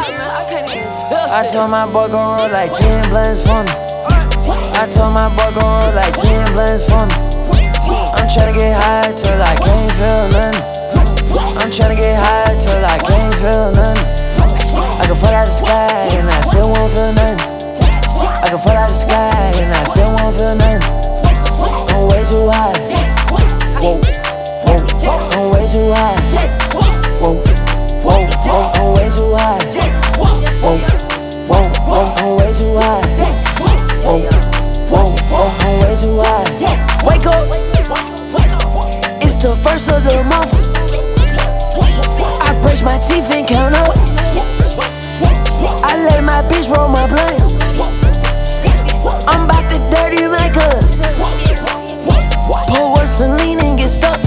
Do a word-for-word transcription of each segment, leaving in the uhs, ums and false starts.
I told my boy gon' roll like ten blunts for me. I told my boy gon' roll like ten blunts for me. I'm tryna get high till I can't feel nothing. I'm tryna get high till I can't feel nothing. I can fall out the sky and I still won't feel nothing. I can fall out the sky and I still won't feel nothing. I'm way too high. Whoa, whoa, I'm way too high. Whoa, whoa, whoa, I'm way too high. Whoa, whoa, whoa, I'm way too high. Whoa, whoa, whoa, I'm way too high. Wake up, it's the first of the month. I brush my teeth and count up. I let my bitch roll my blunt. I'm about to dirty my cup. Pour one Celine and get stuck.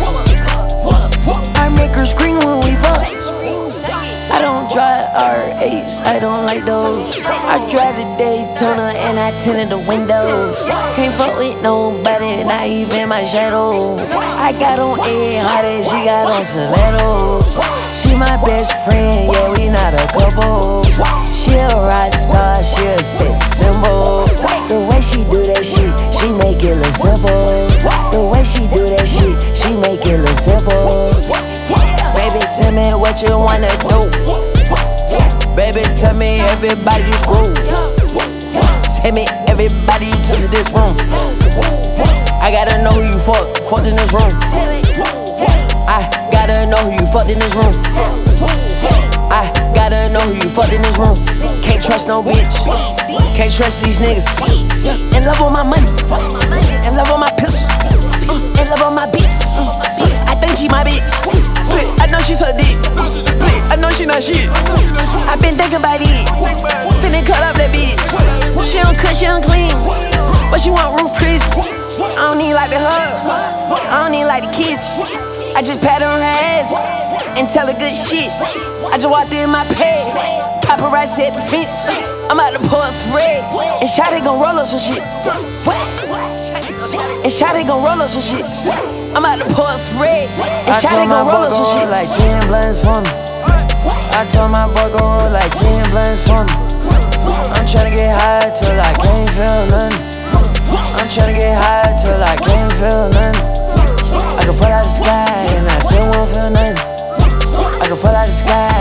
I make her scream when we fuck. I don't drive R eights, I don't like those. I drive the Daytona and I tinted the windows. Can't fuck with nobody, not even my shadow. I got on A Hardy, she got on stilettos. She my best friend, yeah, we not a couple. She a rock star, she a sex symbol. The way she do that shit, she make it look simple. The way she do that shit, she make it look simple. Baby, tell me what you wanna do. Baby, tell me everybody you screw. Tell me everybody you took to this room. I gotta know who you fuck, fucked in this room. I gotta know who you fucked in this room. I gotta know who you fucked in this room. Can't trust no bitch. Can't trust these niggas. In love with my money. In love with my pistol. In love with my bitch. I think she my bitch. I know she's her dick. I know she not shit. I been thinking about it. Finna cut up that bitch. She don't cut, she don't clean. But she want roof Chris. I don't even like the hug. I don't even like the kiss. I just pat her on her ass and tell her good shit. I just walked in my pad. Paparazzi at the fence. I'm out to pour some red. And Shawty gon' roll up some shit. And Shawty gon' roll up some shit. I'm out to pour some red. And Shawty gon' roll up some shit. Like ten blunts for me. I told my boy gon' roll like ten blunts for me. I'm tryna get high till I can't feel nothing. I'm tryna get high till I can't feel nothing. I can fall out the sky and I still won't feel nothing. I can fall out the sky